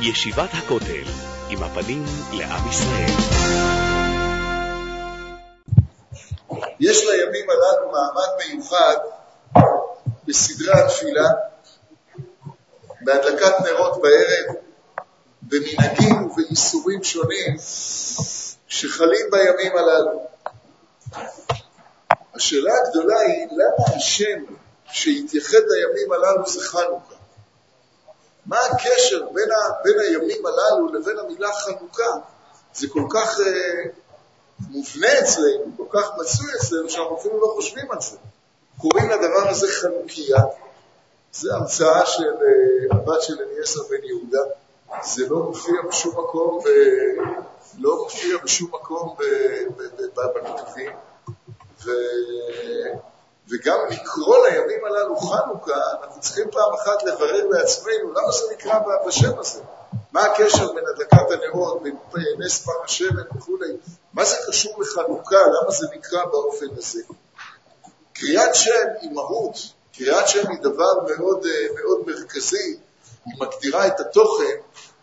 ישיבת הכותל, עם הפנים לעם ישראל. יש לימים הללו מעמד מיוחד בסדרי התפילה, בהדלקת נרות בערב, במנהגים ובאיסורים שונים שחלים בימים הללו. השאלה הגדולה היא, למה השם שהתייחד לימים הללו זה חנוכה? מה הקשר בין הימים הללו לבין המילה חנוכה? זה כל כך מובנה אצלנו, כל כך מצוי אצלנו, שאנחנו אפילו לא חושבים על זה. קוראים לדבר הזה חנוכיה. זה המצאה של הבת של אליעזר בן יהודה. זה לא מופיע בשום מקום בכתבים. וגם לקרוא לימים הללו חנוכה, אנחנו צריכים פעם אחת לברר לעצמנו למה זה נקרא בשם הזה. מה הקשר בין הדלקת הנרות, בין נס פר השמן וכו'. מה זה קשור לחנוכה? למה זה נקרא באופן הזה? קריאת שם היא מהות, קריאת שם היא דבר מאוד, מאוד מרכזי, היא מגדירה את התוכן,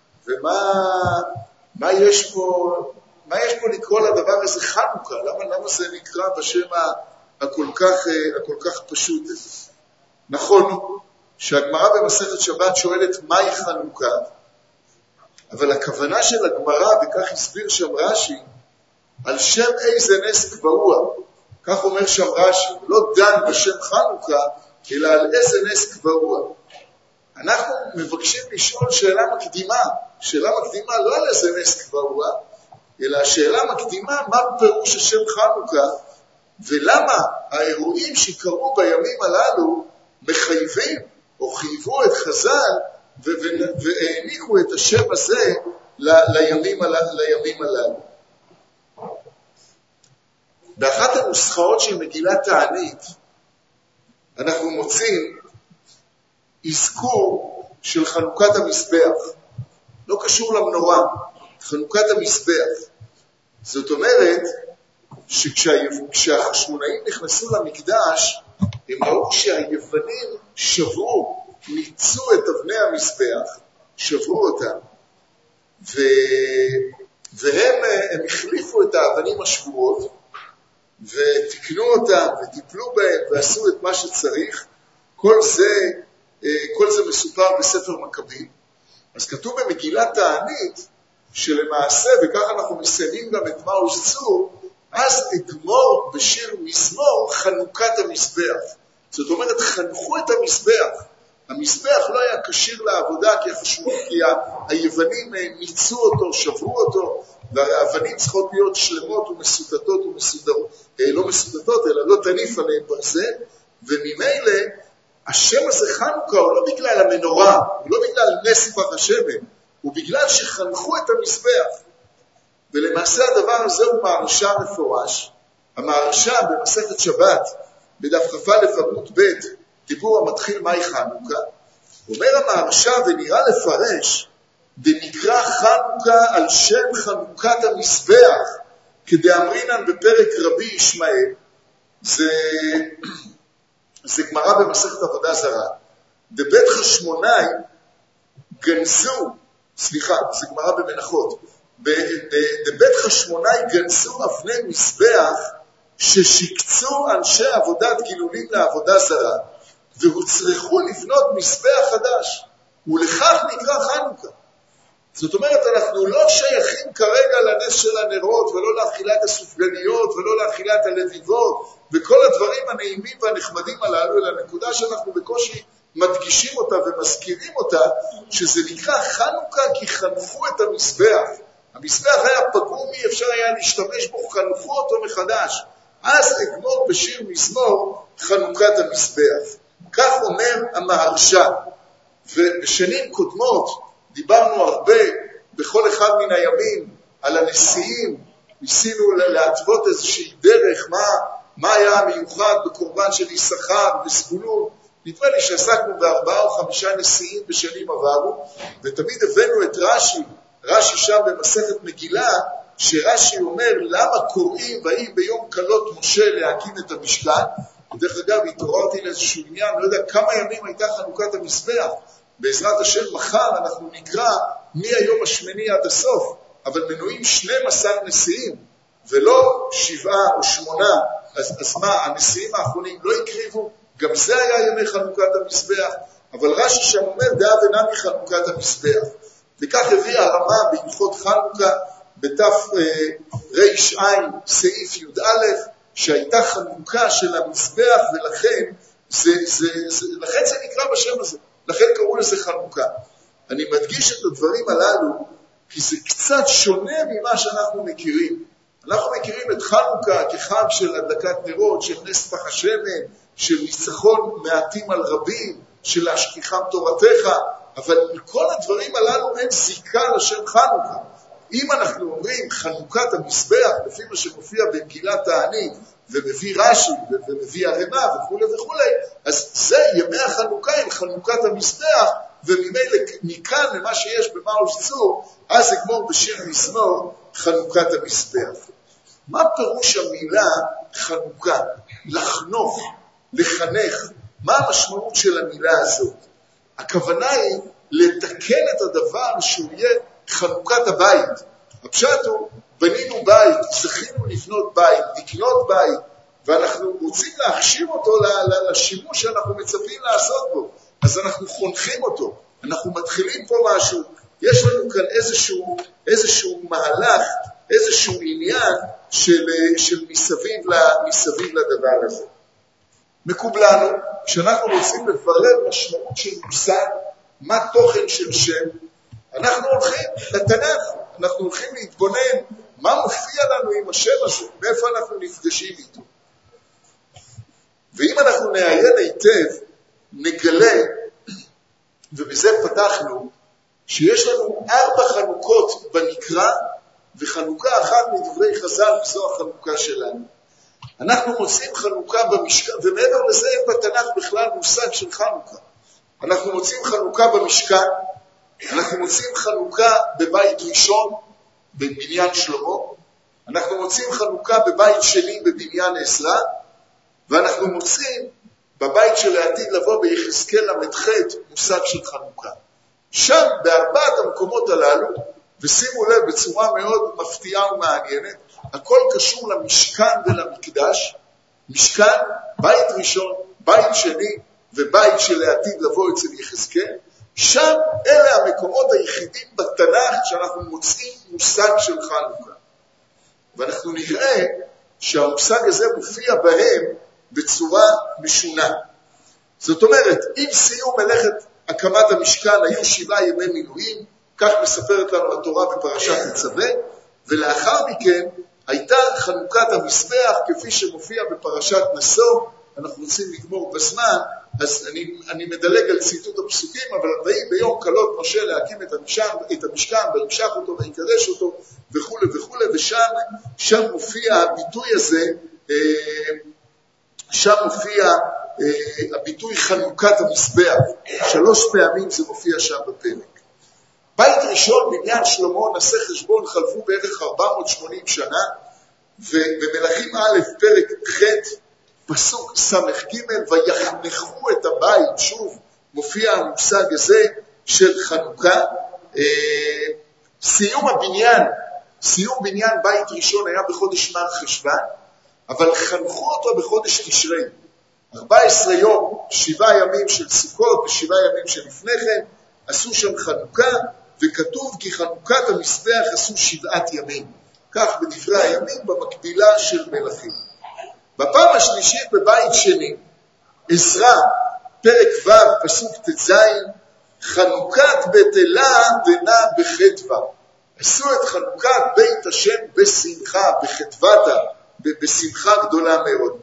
ומה יש פה לקרוא לדבר הזה חנוכה? למה זה נקרא בשם הכל כך פשוט הזה? נכון שהגמרא במסכת שבת שואלת מהי חנוכה, אבל הכוונה של הגמרא, וכך הסביר שם רש"י, על שם איזה נס קבעוע. כך אומר שם רש"י, לא דן בשם חנוכה, אלא על איזה נס קבעוע. אנחנו מבקשים לשאול שאלה מקדימה לא על איזה נס קבעוע, אלא השאלה מקדימה מה פירוש השם חנוכה, ולמה האירועים שקרו בימים הללו מחייבים או חייבו את חז"ל והעניקו את השם הזה לימים הללו. באחת הנוסחאות של מגילת תענית אנחנו מוצאים אזכור של חנוכת המזבח. לא קשור למנורה, חנוכת המזבח. זאת אומרת שכשהחשמונאים נכנסו למקדש, הם ראו שהיוונים ניצו את אבני המזבח, שברו אותם, והם החליפו את האבנים השבורות, ותקנו אותם, וטיפלו בהם, ועשו את מה שצריך. כל זה מסופר בספר מכבים. אז כתוב במגילת תענית, שלמעשה, וכך אנחנו מסיימים גם את מעוז צור, אז אגמור בשיר מזמור חנוכת המזבח. זאת אומרת, חנכו את המזבח. המזבח לא היה קשיר לעבודה כי היוונים ניצו אותו, שברו אותו, והאבנים צריכות להיות שלמות ומסודתות ומסודרות, לא מסודתות, אלא לא תניף עליהם ברזל, וממילא השם הזה חנוכה הוא לא בגלל המנורה, הוא לא בגלל נס פר השמן, הוא בגלל שחנכו את המזבח. ולמעשה הדבר הזה הוא מהרש"א מפורש. המהרש"א במסכת שבת, בדף כ"א עמוד ב', דיבור המתחיל מהי חנוכה, אומר המהרש"א ונראה לפרש, דנקרא חנוכה על שם חנוכת המזבח, כדאמרינן בפרק רבי ישמעאל. זה גמרא במסכת עבודה זרה. דבית חשמונאי גנזו, זה גמרא במנחות, בבית חשמונאי גנזו אבני מזבח ששיקצו אנשי עבודת גילולים לעבודה זרה, והוצרכו לבנות מזבח חדש, ולכך נקרא חנוכה. זאת אומרת, אנחנו לא שייכים כרגע לנס של הנרות, ולא לאכילת הסופגניות, ולא לאכילת הלביבות, וכל הדברים הנעימים והנחמדים הללו, אלא נקודה שאנחנו בקושי מדגישים אותה ומזכירים אותה, שזה נקרא חנוכה כי חנכו את המזבח. המזבח היה פגום, אי אפשר היה להשתמש בו, חנכו אותו מחדש. אז אגמור בשיר מזמור חנוכת המזבח. כך אומר המהרש"א. ובשנים קודמות דיברנו הרבה בכל אחד מן הימים על הנשיאים, ניסינו להתוות איזושהי דרך, מה היה המיוחד בקורבן של יששכר וזבולון. נדמה לי שעסקנו ב4 או 5 נשיאים בשנים עברו, ותמיד הבאנו את רש"י שם במסכת מגילה, שרש"י אומר למה קוראים ויהי ביום כלות משה להקים את המשכן. ודרך אגב, התעוררתי לאיזשהו עניין, לא יודע כמה ימים הייתה חנוכת המזבח. בעזרת השם מחר אנחנו נקרא מהיום השמיני עד הסוף, אבל מנויים 12 נשיאים, ולא 7 או 8, אז מה, הנשיאים האחרונים לא הקריבו? גם זה היה ימי חנוכת המזבח, אבל רש"י שם אומר, דעה ואינה מחנוכת המזבח. וכך הביא הרמה בהלכות חנוכה, בתף ר"ע סעיף י"א, שהייתה חנוכה של המזבח, ולכן לכן זה נקרא בשם הזה, לכן קראו לזה חנוכה. אני מדגיש את הדברים הללו, כי זה קצת שונה ממה שאנחנו מכירים. אנחנו מכירים את חנוכה כחג של הדלקת נרות, של נס פך השמן, של ניצחון מעטים על רבים, של להשכיחם תורתך, אבל כל הדברים הללו אין זיקה לשם חנוכה. אם אנחנו אומרים חנוכת המזבח, לפי מה שמופיע במגילת תענית, ומביא רש"י ומביא הרמ"א וכו' וכו', אז זה ימי החנוכה עם חנוכת המזבח, וממילא מכאן למה שיש במעוז צור, אז יגמור בשיר מזמור חנוכת המזבח. מה פירוש המילה חנוכה? לחנוך, לחנך. מה המשמעות של המילה הזאת? הכוונה היא לתקן את הדבר שהוא יהיה חנוכת הבית. הפשט הוא, בנינו בית, זכינו לבנות בית, לקנות בית, ואנחנו רוצים להכשיר אותו לשימוש שאנחנו מצפים לעשות בו. אז אנחנו חונכים אותו, אנחנו מתחילים פה משהו, יש לנו כאן איזשהו מהלך, איזשהו עניין של מסביב לדבר הזה. מקובלנו, כשאנחנו רוצים לברר משמעות של מושג, מה תוכן של שם, אנחנו הולכים לתנ"ך, אנחנו הולכים להתבונן מה מופיע לנו עם השם הזה, מאיפה אנחנו נפגשים איתו. ואם אנחנו נעיין היטב, נגלה, ובזה פתחנו, שיש לנו 4 חנוכות במקרא, וחנוכה אחת מדברי חז"ל, וזו החנוכה שלנו. אנחנו מוצאים חנוכה במשכן, ומעבר לזה אין בתנ"ך בכלל מושג של חנוכה. אנחנו מוצאים חנוכה במשכן, אנחנו מוצאים חנוכה בבית ראשון, בבניין שלמה, אנחנו מוצאים חנוכה בבית שני, בבניין עזרא, ואנחנו מוצאים בבית של העתיד לבוא ביחזקאל ל"ח מושג של חנוכה. שם, בארבעת המקומות הללו, ושימו לב בצורה מאוד מפתיעה ומעניינת, הכל קשור למשכן ולמקדש. משכן, בית ראשון, בית שני, ובית של העתיד לבוא אצל יחזקאל. שם אלה המקומות היחידים בתנ"ך שאנחנו מוצאים מושג של חנוכה. ואנחנו נראה שהמושג הזה מופיע בהם בצורה משונה. זאת אומרת, עם סיום מלאכת הקמת המשכן היו 7 ימי מילואים, כך מספרת לנו התורה בפרשת תצווה, ולאחר מכן הייתה חנוכת המזבח כפי שמופיע בפרשת נשוא. אנחנו רוצים לגמור בזמן, אז אני מדלג על ציטוט הפסוקים, אבל ויהי ביום כלות משה להקים את המשכן וימשך אותו ויקדש אותו וכו' וכו', ושם מופיע הביטוי הזה, שם מופיע הביטוי חנוכת המזבח. 3 פעמים זה מופיע שם בפרק. בית ראשון, בניין שלמה, נעשה חשבון, חלפו בערך 480 שנה, ובמלכים א' פרק ח' פסוק ס"ג, ויחנכו את הבית. שוב מופיע המושג הזה של חנוכה. סיום בניין בית ראשון היה בחודש מר חשוון, אבל חנכו אותו בחודש תשרי. 14 יום, 7 ימים של סוכות ו7 ימים שלפני כן, עשו שם חנוכה, וכתוב כי חנוכת המזבח עשו 7 ימים. כך בדברי הימים במקבילה של מלכים. בפעם השלישית בבית שני, עזרא, פרק ו' פסוק ט"ז, חנוכת בית אלה דנה בחדווה. עשו את חנוכת בית השם בשמחה, בחדוותה, בשמחה גדולה מאוד.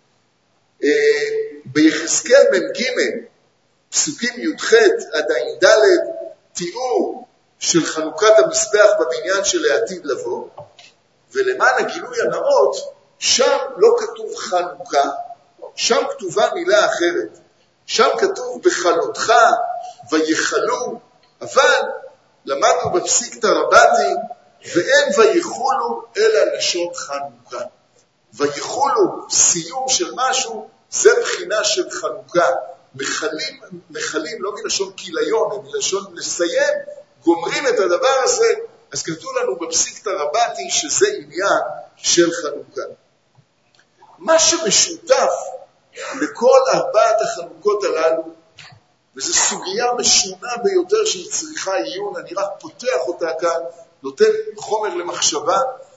ביחזקאל מ"ג, פסוקים י"ח עד ע"ד, תיאור של חנוכת המזבח בבניין של העתיד לבוא, ולמען הגילוי הנאות, שם לא כתוב חנוכה, שם כתובה מילה אחרת. שם כתוב בחלותך ויחלו, אבל למדנו בפסיקתא רבתי, ואין ויחולו אלא לשון חנוכה. ויחולו, סיום של משהו, זה בחינה של חנוכה. מחלים לא מלשון כיליון, אלא מלשון לסיים, גומרים את הדבר הזה, אז כתוב לנו בפסיקתא רבתי שזה עניין של חנוכה. מה שמשותף לכל ארבעת החנוכות הללו, וזו סוגיה משונה ביותר שהיא צריכה עיון, אני רק פותח אותה כאן, נותן חומר למחשבה,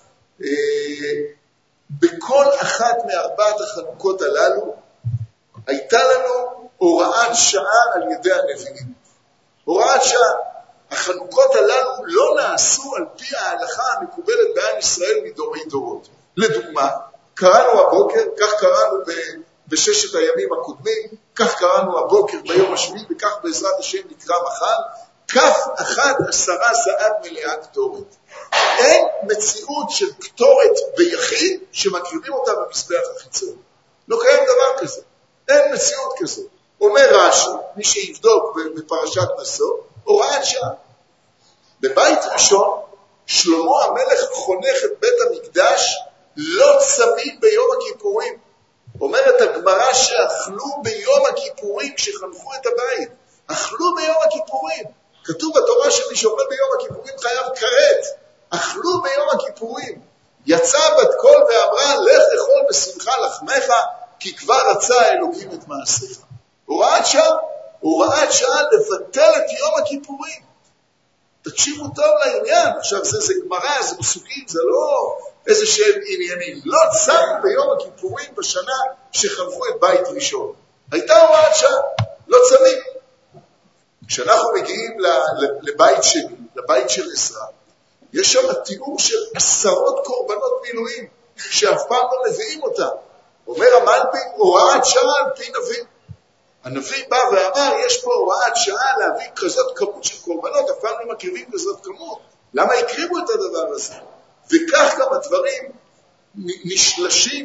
בכל אחת מארבעת החנוכות הללו, הייתה לנו הוראת שעה על ידי הנביאים. הוראת שעה. החנוכות הללו לא נעשו על פי ההלכה המקובלת בעם ישראל מדורי דורות. לדוגמה, קראנו הבוקר, כך קראנו בששת הימים הקודמים, כך קראנו הבוקר ביום השביעי, וכך בעזרת השם נקרא מחר, כף 11 זהב מלאה קטורת. אין מציאות של קטורת ביחיד שמקריבים אותה במזבח החיצון. לא קיים דבר כזה. אין מציאות כזאת. אומר רש"י, מי שיבדוק בפרשת נשוא, הוראת שעה. בבית ראשון, שלמה המלך חונך את בית המקדש לא צמים ביום הכיפורים. אומרת הגמרא שאכלו ביום הכיפורים כשחנכו את הבית. אכלו ביום הכיפורים. כתוב בתורה שמי שאוכל ביום הכיפורים חייב כרת. אכלו ביום הכיפורים. יצאה בת קול ואמרה, לך אכול בשמחה לחמך, כי כבר רצה אלוקים את מעשיך. הוראת שעה. הוראת שעה לבטל את יום הכיפורים. תקשיבו טוב לעניין. עכשיו זה גמרא, זה פסוקים, זה לא איזה שהם עניינים. לא צמו ביום הכיפורים בשנה שחנכו את בית ראשון. הייתה הוראת שעה, לא צמים. כשאנחנו מגיעים לבית שני, לבית של עזרא, יש שם תיאור של 10 קורבנות מילואים, שאף פעם לא מביאים אותם. אומר המלבי"ם, הוראת שעה על פי נביא. הנביא בא ואמר, יש פה הוראת שעה להביא כזאת כמות של קורבנות, אף פעם לא מקריבים כזאת כמות. למה הקריבו את הדבר הזה? וכך גם הדברים נשלשים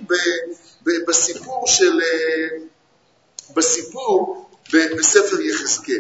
בסיפור בספר יחזקאל.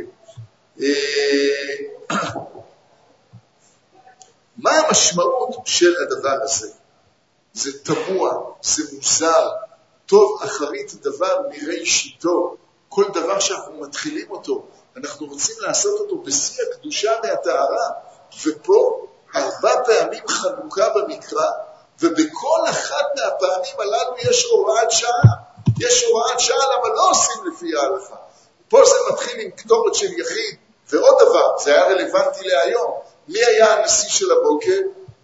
מה המשמעות של הדבר הזה? זה תמוה, זה מוזר, טוב אחרית דבר מראשיתו. כל דבר שאנחנו מתחילים אותו, אנחנו רוצים לעשות אותו בשיא הקדושה והטהרה, ופה 4 פעמים חנוכה במקרא, ובכל אחת מהפעמים הללו יש הוראת שעה. יש הוראת שעה למה לא עושים לפי ההלכה. פה זה מתחיל עם קטורת של יחיד, ועוד דבר, זה היה רלוונטי להיום. מי היה הנשיא של הבוקר?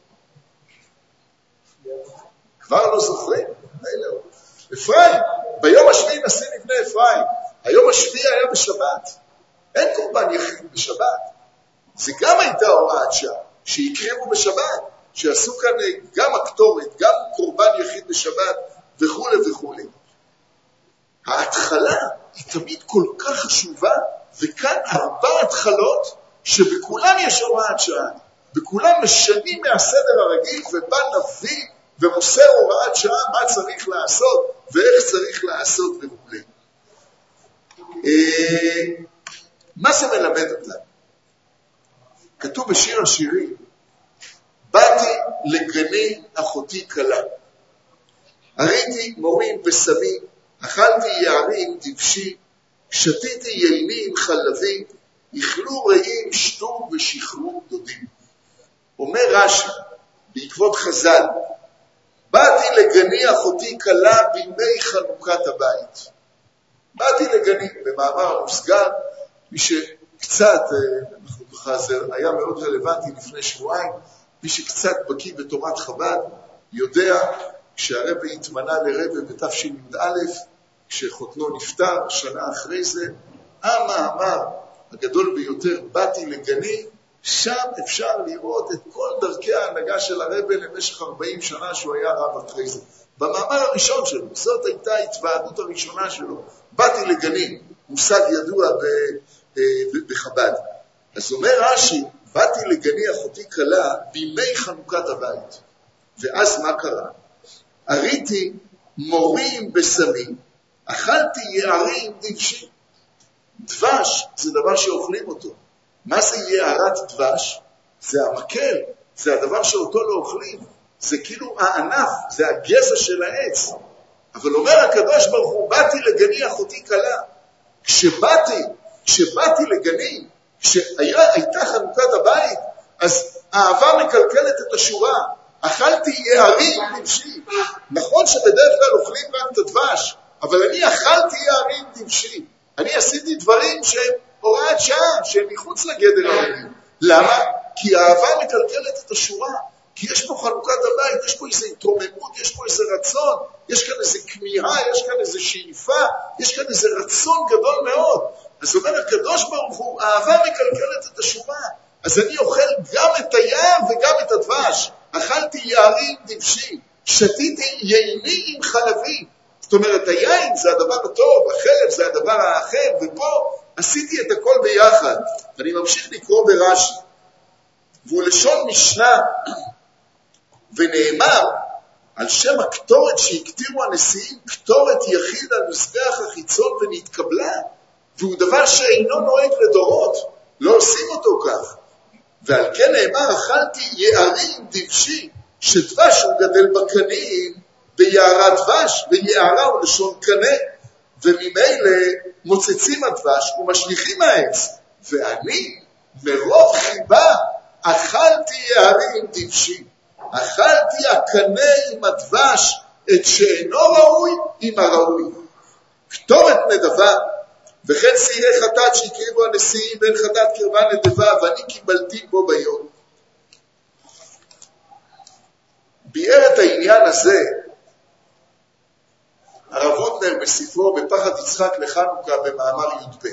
כבר לא זוכרים? אפרים. ביום השביעי נשיא מבני אפרים. היום השביעי היה בשבת. אין קורבן יחיד בשבת. זה גם הייתה הוראת שעה, שהקריבו בשבת, שעשו כאן גם הקטורת, גם קורבן יחיד בשבת, וכו' וכו'. ההתחלה היא תמיד כל כך חשובה, וכאן 4 התחלות שבכולם יש הוראת שעה. בכולם משנים מהסדר הרגיל, ובא נביא ומוסר הוראת שעה מה צריך לעשות, ואיך צריך לעשות וכו'. מה זה מלמד אותנו? כתוב בשיר השירים, באתי לגני אחותי קלה, הריתי מורים בשמי, אכלתי יערים דבשי, שתיתי יינים חלבי, איכלו רעים שתו ושחרו דודים. אומר רש"י, בעקבות חז"ל, באתי לגני אחותי קלה בימי חנוכת הבית. באתי לגני, במאמר המוסגר, מי שקצת, זה היה מאוד רלוונטי לפני שבועיים, מי שקצת בקיא בתורת חב"ד, יודע שהרבי התמנה לרבי בתש"א, כשחותנו נפטר, שנה אחרי זה, המאמר הגדול ביותר, באתי לגני, שם אפשר לראות את כל דרכי ההנהגה של הרבי למשך 40 שנה שהוא היה רב אחרי זה. במאמר הראשון שלו, זאת הייתה ההתוועדות הראשונה שלו, באתי לגני, מושג ידוע בחב"ד. אז אומר רש"י, באתי לגני אחותי קלה בימי חנוכת הבית. ואז מה קרה? הריתי מורים בשמי, אכלתי יערים דבשי. דבש זה דבר שאוכלים אותו. מה זה יערת דבש? זה המקל, זה הדבר שאותו לא אוכלים. זה כאילו הענף, זה הגזע של העץ. אבל אומר הקדוש ברוך הוא, באתי לגני אחותי קלה. כשבאתי לגני, כשהייתה חנוכת הבית, אז האהבה מקלקלת את השורה. אכלתי יערים דבשי. נכון שבדרך כלל אוכלים רק את הדבש, אבל אני אכלתי יערים דבשי. אני עשיתי דברים שהם הוראת שעה, שהם מחוץ לגדר הרגיל. למה? כי האהבה מקלקלת את השורה. כי יש פה חנוכת הבית, יש פה איזו התרוממות, יש פה איזה רצון, יש כאן איזו כמיהה, יש כאן איזו שאיפה, יש כאן איזה רצון גדול מאוד. אז אומר הקדוש ברוך הוא, האהבה מקלקלת את השורה. אז אני אוכל גם את היער וגם את הדבש. אכלתי יערים דבשי, שתיתי ייני עם חלבי. זאת אומרת, היין זה הדבר הטוב, החלב זה הדבר האחר, ופה עשיתי את הכל ביחד. אני ממשיך לקרוא ברש"י, והוא לשון משנה, ונאמר על שם הקטורת שהקטירו הנשיאים, קטורת יחיד על מזבח החיצון ונתקבלה, והוא דבר שאינו נוהג לדורות, לא עושים אותו כך. ועל כן נאמר, אכלתי יערים דבשי, שדבש הוא גדל בקנים, ביערה דבש, ויערה הוא לשון קנה, וממילא מוצצים הדבש ומשליכים העץ. ואני מרוב חיבה אכלתי יערים דבשי, אכלתי הקנה עם הדבש, את שאינו ראוי עם הראוי. קטורת נדבה, וכן שעירי חטאת שהקריבו הנשיאים, בין חטאת קרבה נדבה, ואני קיבלתי בו ביום. ביאר את העניין הזה הרב הוטנר בספרו בפחד יצחק לחנוכה במאמר י"ב.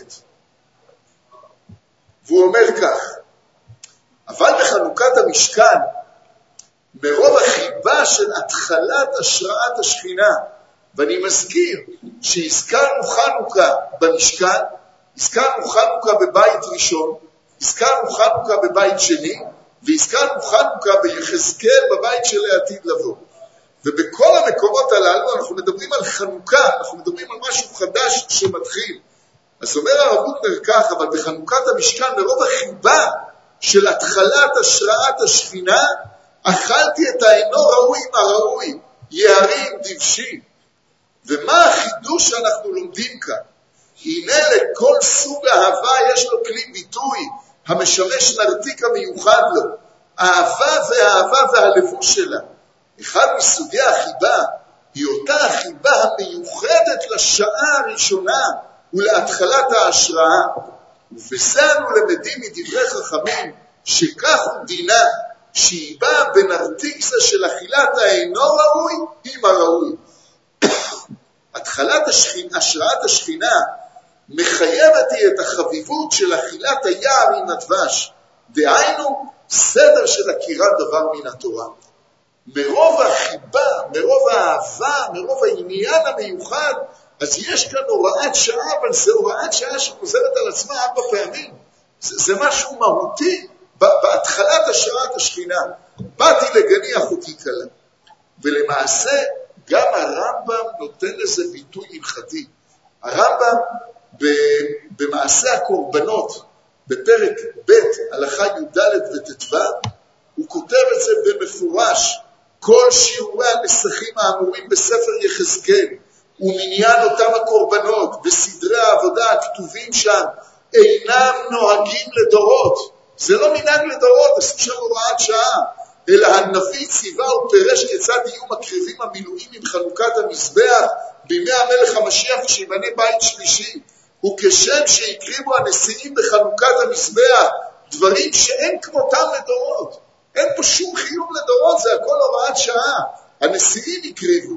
והוא אומר כך, אבל בחנוכת המשכן, מרוב החיבה של התחלת השראת השכינה, ואני מזכיר שהזכרנו חנוכה במשכן, הזכרנו חנוכה בבית ראשון, הזכרנו חנוכה בבית שני, והזכרנו חנוכה ביחזקאל בבית של העתיד לבוא. ובכל המקומות הללו אנחנו מדברים על חנוכה, אנחנו מדברים על משהו חדש שמתחיל. אז אומר הרב הוטנר כך, אבל בחנוכת המשכן מרוב החיבה של התחלת השראת השכינה, אכלתי את האינו ראוי עם הראוי, יערים דבשי. ומה החידוש שאנחנו לומדים כאן? הנה לכל סוג אהבה יש לו כלי ביטוי המשמש נרתיק המיוחד לו. האהבה והאהבה והלבוש שלה. אחד מסוגי החיבה היא אותה החיבה המיוחדת לשעה הראשונה ולהתחלת ההשראה. ובזה אנו למדים מדברי חכמים שכך הוא דינה, שהיא באה בנרתיק זה של אכילת האינו ראוי עם הראוי. התחלת השראת השכינה מחייבת היא את החביבות של אכילת היער עם הדבש, דהיינו סדר של הכירת דבר מן התורה. מרוב החיבה, מרוב האהבה, מרוב העניין המיוחד, אז יש כאן הוראת שעה, אבל זו הוראת שעה שחוזרת על עצמה 4 פעמים. זה משהו מהותי בהתחלת השראת השכינה. באתי לגני אחותי קלה. ולמעשה גם הרמב"ם נותן לזה ביטוי הלכתי. הרמב"ם במעשה הקורבנות, בפרק ב' הלכה י"ד וט"ו, הוא כותב את זה במפורש. כל שיעורי הנסחים האמורים בספר יחזקאל ומניין אותם הקורבנות וסדרי העבודה הכתובים שם אינם נוהגים לדורות. זה לא מנהג לדורות, עשו שם הוראת שעה, אלא הנביא ציווה ופירש כיצד יהיו מקריבים המילואים עם חנוכת המזבח בימי המלך המשיח שיבנה בית שלישי, וכשם שהקריבו הנשיאים בחנוכת המזבח דברים שאין כמותם לדורות. אין פה שום חיוב לדורות, זה הכל הוראת שעה. הנשיאים הקריבו,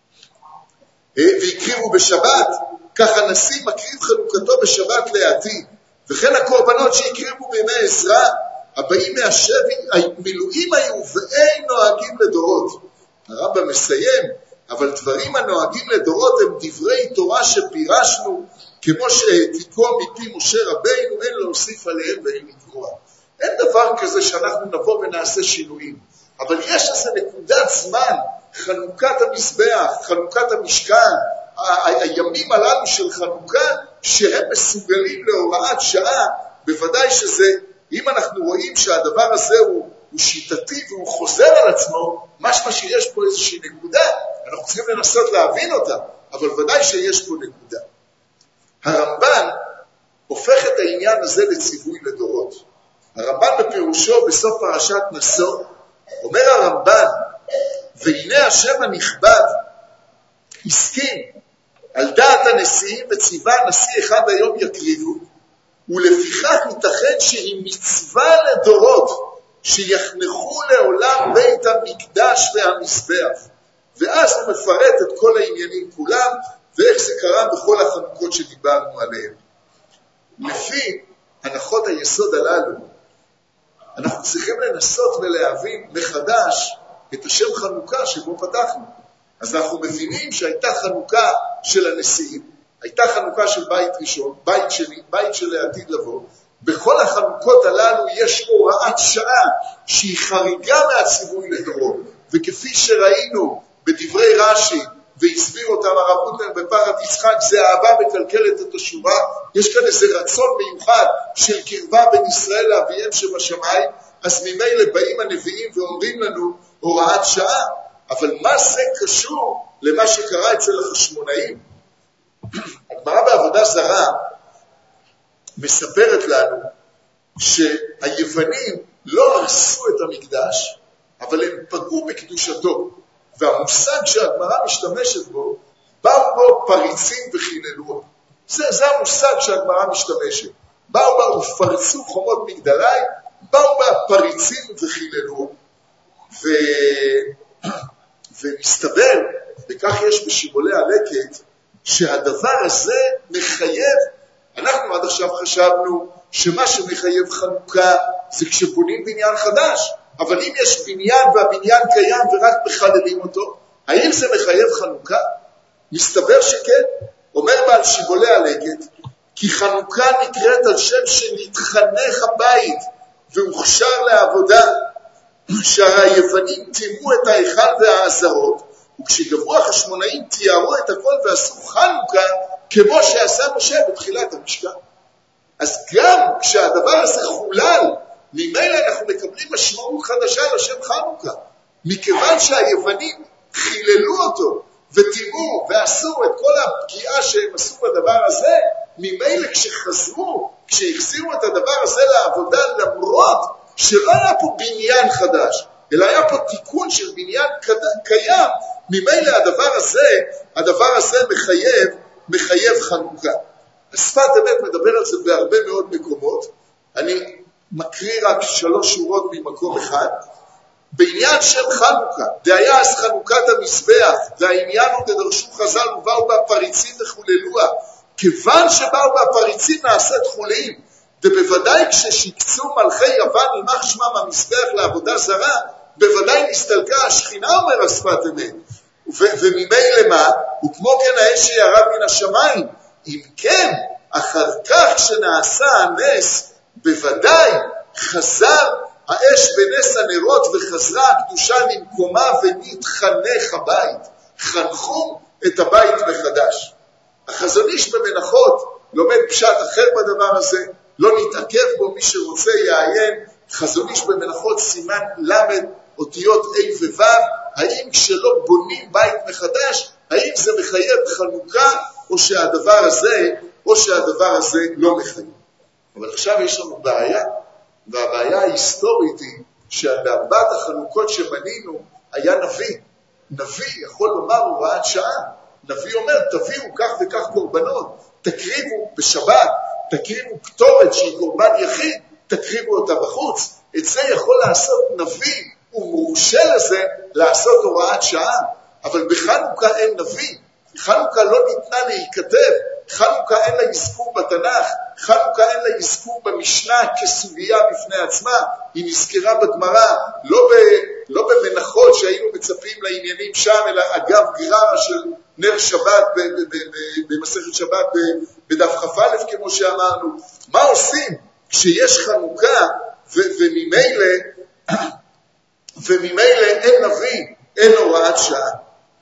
והקריבו בשבת, כך הנשיא מקריב חנוכתו בשבת לעתיד, וכן הקורבנות שהקריבו בימי עזרא, הבאים מהשבי, המילואים היו ואין נוהגים לדורות. הרמב"ם מסיים, אבל דברים הנוהגים לדורות הם דברי תורה שפירשנו, כמו שהעתיקו מפי משה רבינו, אין להוסיף עליהם ואין לקרוע. אין דבר כזה שאנחנו נבוא ונעשה שינויים, אבל יש איזו נקודת זמן, חנוכת המזבח, חנוכת המשכן, הימים הללו של חנוכה, שהם מסוגלים להוראת שעה. בוודאי שזה, אם אנחנו רואים שהדבר הזה הוא שיטתי והוא חוזר על עצמו, משמע שיש פה איזושהי נקודה, אנחנו צריכים לנסות להבין אותה, אבל ודאי שיש פה נקודה. הרמב"ן הופך את העניין הזה לציווי לדורות. הרמב"ן בפירושו בסוף פרשת נשוא, אומר הרמב"ן, והנה השם הנכבד הסכים על דעת הנשיאים וציווה נשיא אחד היום יקריבו, ולפיכך ייתכן שהיא מצווה לדורות שיחנכו לעולם בית המקדש והמזבח. ואז הוא מפרט את כל העניינים כולם ואיך זה קרה בכל החנוכות שדיברנו עליהן. לפי הנחות היסוד הללו אנחנו צריכים לנסות ולהבין מחדש את השם חנוכה שבו פתחנו. אז אנחנו מבינים שהייתה חנוכה של הנשיאים, הייתה חנוכה של בית ראשון, בית שני, בית של העתיד לבוא. בכל החנוכות הללו יש הוראת שעה שהיא חריגה מהציווי לדורות, וכפי שראינו בדברי רש"י והסביר אותם הרב רוטנר בפרשת יצחק, זה אהבה מקלקלת את השורה. יש כאן איזה רצון מיוחד של קרבה בין ישראל לאביהם שבשמיים, אז ממילא באים הנביאים ואומרים לנו הוראת שעה. אבל מה זה קשור למה שקרה אצל החשמונאים? הגמרא בעבודה זרה מספרת לנו שהיוונים לא הרסו את המקדש, אבל הם פגעו בקדושתו. והמושג שהגמרא משתמשת בו, באו בו פריצים וחיללו. זה המושג שהגמרא משתמשת. באו בה ופרצו חומות מגדלי, באו בה פריצים וחיללו. ומסתבר, וכך יש בשיבולי הלקט, שהדבר הזה מחייב. אנחנו עד עכשיו חשבנו שמה שמחייב חנוכה זה כשבונים בניין חדש. אבל אם יש בניין והבניין קיים ורק מחללים אותו, האם זה מחייב חנוכה? מסתבר שכן. אומר בעל שיבולי הלקט, כי חנוכה נקראת על שם שנתחנך הבית והוכשר לעבודה, שהרי היוונים תימו את ההיכל והעזרות, וכשגברו החשמונאים תיארו את הכל ועשו חנוכה כמו שעשה משה בתחילת המשכן. אז גם כשהדבר הזה חולל, ממילא אנחנו מקבלים משמעות חדשה לשם חנוכה, מכיוון שהיוונים חיללו אותו ותימו ועשו את כל הפגיעה שהם עשו בדבר הזה. ממילא כשהחזירו את הדבר הזה לעבודה, למרות שלא היה פה בניין חדש, אלא היה פה תיקון של בניין קיים, ממילא הדבר הזה מחייב חנוכה. השפת אמת מדבר על זה בהרבה מאוד מקומות. אני מקריא רק 3 שורות ממקום אחד. בעניין שם חנוכה, דהיה אז חנוכת המזבח, והעניין הוא דדרשו חז"ל ובאו בה פריצים וחוללוה. כיוון שבאו בה פריצים נעשית חולין, ובוודאי כששיקצו מלכי יוון יימח שמם המזבח לעבודה זרה, בוודאי נסתלקה השכינה, אומר השפת אמת. וממילא מה? וכמו כן האש שירד מן השמיים. אם כן, אחר כך שנעשה הנס, בוודאי חזר האש בנס הנרות וחזרה הקדושה למקומה ונתחנך הבית. חנכו את הבית מחדש. החזון איש במנחות לומד פשט אחר בדבר הזה, לא נתעכב בו, מי שרוצה יעיין. חזון איש במנחות סימן למד אותיות A ו-W, האם כשלא בונים בית מחדש, האם זה מחייב חנוכה או שהדבר הזה לא מחייב. אבל עכשיו יש לנו בעיה, והבעיה ההיסטורית היא שבארבעת החנוכות שבנינו היה נביא. נביא יכול לומר הוראת שעה. נביא אומר תביאו כך וכך קורבנות, תקריבו בשבת, תקריבו קטורת שהיא קורבן יחיד, תקריבו אותה בחוץ. את זה יכול לעשות נביא, הוא מורשה לזה לעשות הוראת שעה. אבל בחנוכה אין נביא. חנוכה לא ניתנה להיכתב, חנוכה אין לה אזכור בתנ"ך, חנוכה אין לה אזכור במשנה כסוגיה בפני עצמה. היא נזכרה בגמרא, לא במנחות שהיינו מצפים לעניינים שם, אלא אגב גררה של נר שבת במסכת שבת בדף כ"א כמו שאמרנו. מה עושים כשיש חנוכה וממילא אין נביא, אין הוראת שעה?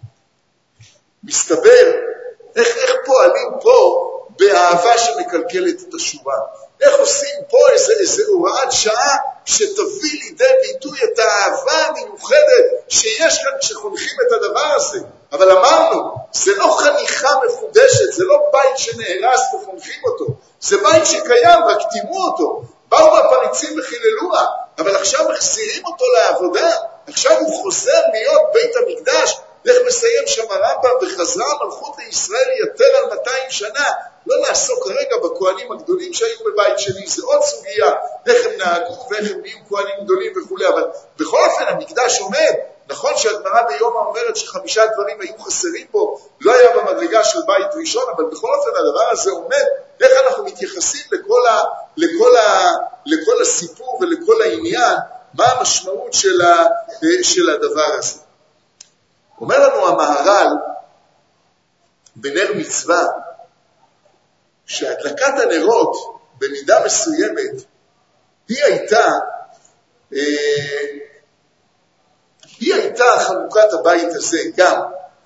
מסתבר איך פועלים פה באהבה שמקלקלת את השורה. איך עושים פה איזו הוראת שעה שתביא לידי ביטוי את האהבה המיוחדת שיש כאן כשחונכים את הדבר הזה. אבל אמרנו, זה לא חניכה מחודשת, זה לא בית שנהרס וחונכים אותו, זה בית שקיים, רק תימו אותו. באו הפריצים וחיללוה, אבל עכשיו מחזירים אותו לעבודה, עכשיו הוא חוזר להיות בית המקדש. איך מסיים שם הרמב"ם, וחזרה המלכות לישראל יותר על 200 שנה. לא נעסוק כרגע בכהנים הגדולים שהיו בבית שני, זה עוד סוגיה, איך הם נהגו ואיך הם נהיו כהנים גדולים וכו', אבל בכל אופן המקדש עומד. נכון שהגמרא ביומא אומרת ש5 דברים היו חסרים בו, לא היה במדרגה של בית ראשון, אבל בכל אופן הדבר הזה עומד. איך אנחנו מתייחסים לכל הסיפור ולכל העניין, מה המשמעות של הדבר הזה. אומר לנו המהר"ל בנר מצווה, שהדלקת הנרות במידה מסוימת היא הייתה חנוכת הבית הזה גם.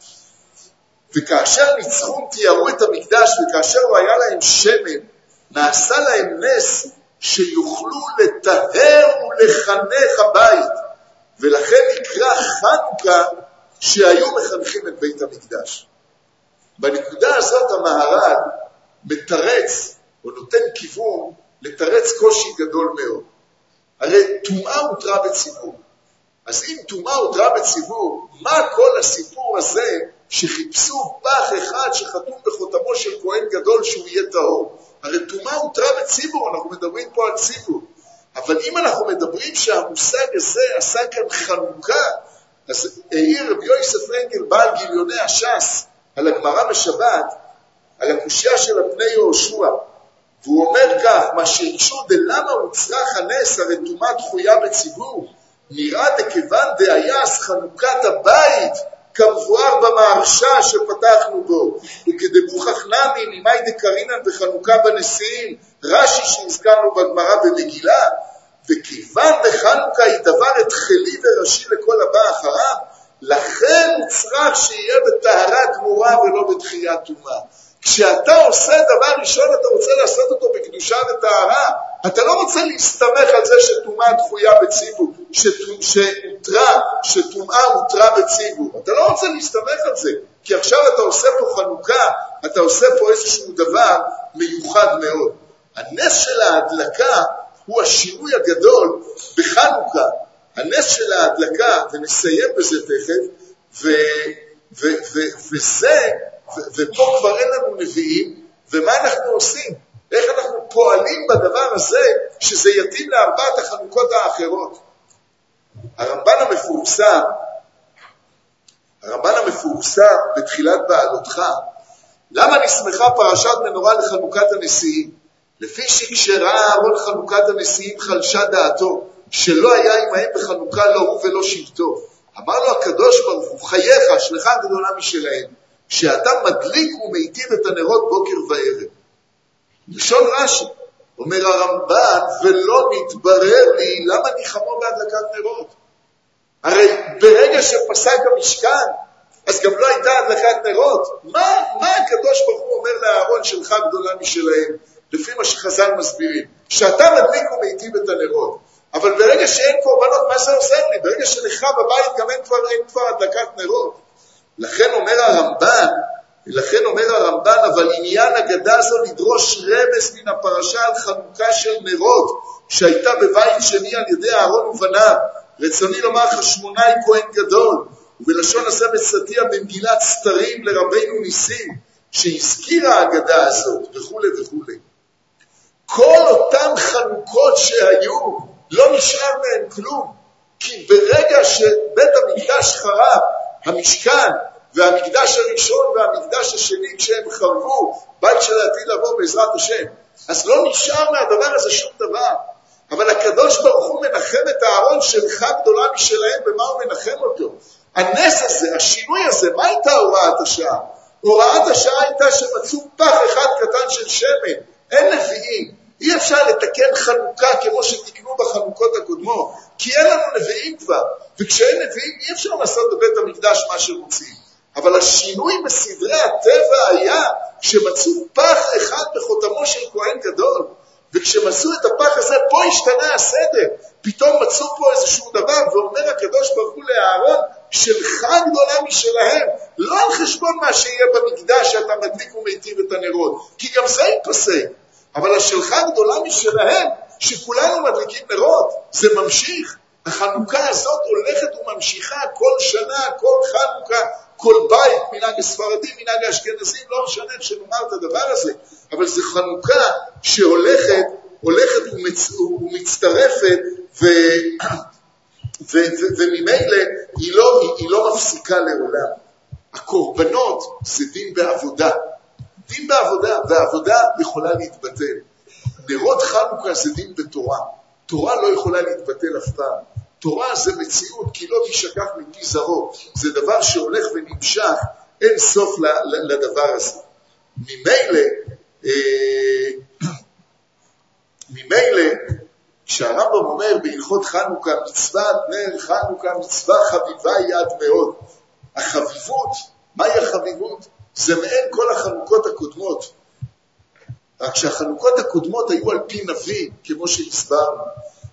וכאשר ניצחון תיארו את המקדש וכאשר הוא היה להם שמן, נעשה להם נס שיוכלו לטהר ולחנך הבית, ולכן נקרא חנוכה שהיו מחנכים את בית המקדש. בנקודה הזאת המהר"ל מתרץ או נותן כיוון לתרץ קושי גדול מאוד. הרי טומאה הותרה בציבור. אז אם טומאה הותרה בציבור, מה כל הסיפור הזה שחיפשו פח אחד שחתום בחותמו של כהן גדול שהוא יהיה טהור? הרי טומאה הותרה בציבור, אנחנו מדברים פה על ציבור. אבל אם אנחנו מדברים שהמושג הזה עשה כאן חנוכה, אז העיר רבי יוסף פרנקל בעל גיליוני הש"ס על הגמרא בשבת, על הקושיה של פני יהושע, והוא אומר כך, מה שהקשו דלמה הוצרח הנס, הרי טומאה דחויה בציבור, נראה דכיוון דהייס חנוכת הבית כמבואר במהרש"א שפתחנו בו, וכדמוכח נמי ממאי דקרינן וחנוכה בנשיאים, רש"י שהזכרנו בגמרא במגילה, וכיוון דחנוכה היא דבר התחלי וראשי לכל הבא אחריו, לכן צריך שיהיה בטהרה גמורה ולא בתחיית טומאה. כשאתה עושה דבר ראשון, אתה רוצה לעשות אותו בקדושה וטהרה. אתה לא רוצה להסתמך על זה שטומאה דחויה בציבור, שטומאה הותרה בציבור. אתה לא רוצה להסתמך על זה, כי עכשיו אתה עושה פה חנוכה, אתה עושה פה איזשהו דבר מיוחד מאוד. הנס של ההדלקה הוא השינוי הגדול בחנוכה. הנס של ההדלקה, ונסיים בזה תכף, ופה כבר אין לנו נביאים, ומה אנחנו עושים? איך אנחנו פועלים בדבר הזה שזה יתאים לארבעת החנוכות האחרות? הרמב"ן המפורסם בתחילת בעלותך, למה נסמכה פרשת מנורה לחנוכת הנשיאים? לפי שכשראה אהרון חנוכת הנשיאים חלשה דעתו, שלא היה עמהם בחנוכה לא הוא ולא שבטו. אמר לו הקדוש ברוך הוא, חייך, שלחה גדולה משלהם, שאתה מדליק ומעיטים את הנרות בוקר וערב. לשון רש"י, אומר הרמב"ן, ולא מתברר לי למה ניחמו בהדלקת נרות. הרי ברגע שפסק המשכן, אז גם לא הייתה הדלקת נרות. מה הקדוש ברוך הוא אומר לאהרון, שלחה גדולה משלהם, לפי מה שחז"ל מסבירים? שאתה מדליק ומעיטים את הנרות. אבל ברגע שאין קורבנות, מה זה עושה לי? ברגע שלך בבית גם אין כבר הדלקת נרות. לכן אומר הרמב"ן, אבל עניין הגדה הזו לדרוש רמז מן הפרשה על חנוכה של נרות, שהייתה בבית שני על ידי אהרון ובניו. רצוני לומר חשמונאי כהן גדול, ובלשון הזה מצאתיה במגילת סתרים לרבינו ניסים, שהזכירה הגדה הזאת, וכו' וכו'. כל אותם חנוכות שהיו, לא נשאר מהם כלום, כי ברגע שבית המקדש חרב, המשכן והמקדש הראשון והמקדש השני, כשהם חרבו, בית של העתיד לבוא בעזרת השם, אז לא נשאר מהדבר הזה שום דבר. אבל הקדוש ברוך הוא מנחם את אהרון, שלך גדולה משלהם, במה הוא מנחם אותו? הנס הזה, השינוי הזה, מה הייתה הוראת השעה? הוראת השעה הייתה שמצאו פח אחד קטן של שמן, אין נביאים. אי אפשר לתקן חנוכה כמו שתקנו בחנוכות הקודמות, כי אין לנו נביאים כבר, וכשאין נביאים אי אפשר לעשות בבית המקדש מה שרוצים. אבל השינוי בסדרי הטבע היה שמצאו פח אחד בחותמו של כהן גדול, וכשהם עשו את הפח הזה, פה השתנה הסדר. פתאום מצאו פה איזשהו דבר, ואומר הקדוש ברוך הוא לאהרון, שלך גדולה משלהם, לא על חשבון מה שיהיה במקדש שאתה מדליק ומיטיב את הנרות, כי גם זה ייפסק. אבל השלך גדולה משלהם, שכולנו מדליקים נרות, זה ממשיך. החנוכה הזאת הולכת וממשיכה כל שנה, כל חנוכה, כל בית, מנהג הספרדים, מנהג האשכנזים, לא משנה שנאמר את הדבר הזה, אבל זה חנוכה שהולכת ומצטרפת, וממילא היא לא מפסיקה לעולם. הקורבנות זה דין בעבודה. דין בעבודה, והעבודה יכולה להתבטל. נרות חנוכה זה דין בתורה. תורה לא יכולה להתבטל אף פעם. תורה זה מציאות, כי לא תשכח מפי זרעו. זה דבר שהולך ונמשך, אין סוף לדבר הזה. ממילא, כשהרמב"ם אומר בהלכות חנוכה, מצוות נר חנוכה, מצווה חביבה היא עד מאוד. החביבות, מהי החביבות? זה מעין כל החנוכות הקודמות. רק שהחנוכות הקודמות היו על פי נביא, כמו שהסברנו.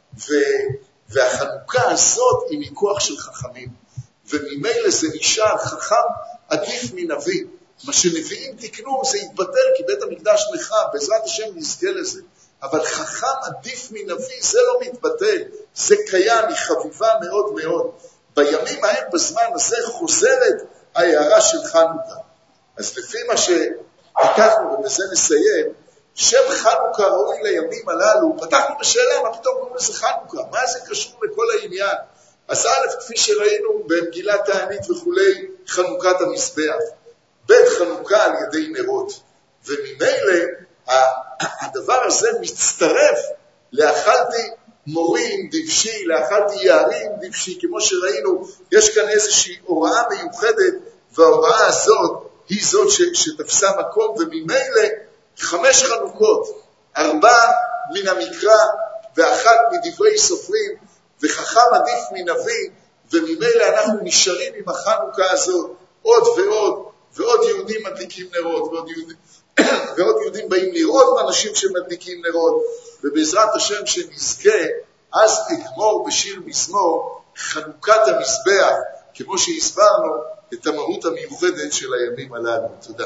והחנוכה הזאת היא מכוח של חכמים. וממילא זה נשאר חכם עדיף מנביא. מה שנביאים תקנו זה יתבטל, כי בית המקדש נחרב, בעזרת השם נזכה לזה. אבל חכם עדיף מנביא, זה לא מתבטל, זה קיים, היא חביבה מאוד מאוד. בימים ההם בזמן הזה חוזרת ההערה של חנוכה. אז לפי מה שפתחנו, ובזה נסיים, שם חנוכה ראוי לימים הללו, פתחנו בשאלה מה פתאום קוראים לזה חנוכה, מה זה קשור לכל העניין? אז א', כפי שראינו במגילת תענית וכולי, חנוכת המזבח, בית חנוכה על ידי נרות, וממילא הדבר הזה מצטרף לאכלתי מורים דבשי, לאכלתי יערים דבשי, כמו שראינו, יש כאן איזושהי הוראה מיוחדת, וההוראה הזאת היא זאת שתפסה מקום, וממילא 5 חנוכות, 4 מן המקרא ואחת מדברי סופרים, וחכם עדיף מנביא, וממילא אנחנו נשארים עם החנוכה הזאת עוד ועוד, ועוד יהודים מדליקים נרות, ועוד יהודים באים לראות אנשים שמדליקים נרות, ובעזרת השם שנזכה, אז נגמור בשיר מזמור חנוכת המזבח, כמו שהסברנו את המהות המיוחדת של הימים הללו. תודה.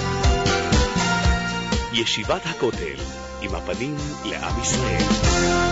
ישיבת הכותל, עם הפנים לעם ישראל.